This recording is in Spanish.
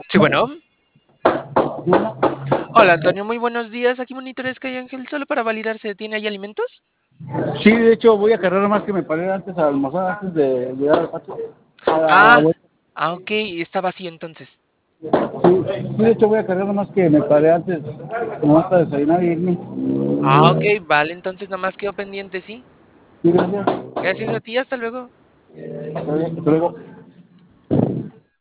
Sí, bueno. Bueno, Hola Antonio, muy buenos días. Aquí Monitor Sky Ángel, solo para validar si tiene ahí alimentos. sí, de hecho voy a cargar más que me paré antes a almorzar antes de llegar al patio. A la Ah, vuelta. ok, está vacío entonces. Sí, sí, de hecho voy a cargar más que me paré antes, nomás para desayunar y irme. Ah, ok, vale, entonces nada más quedo pendiente, sí. Sí, gracias. Gracias a ti, hasta luego. Hasta luego.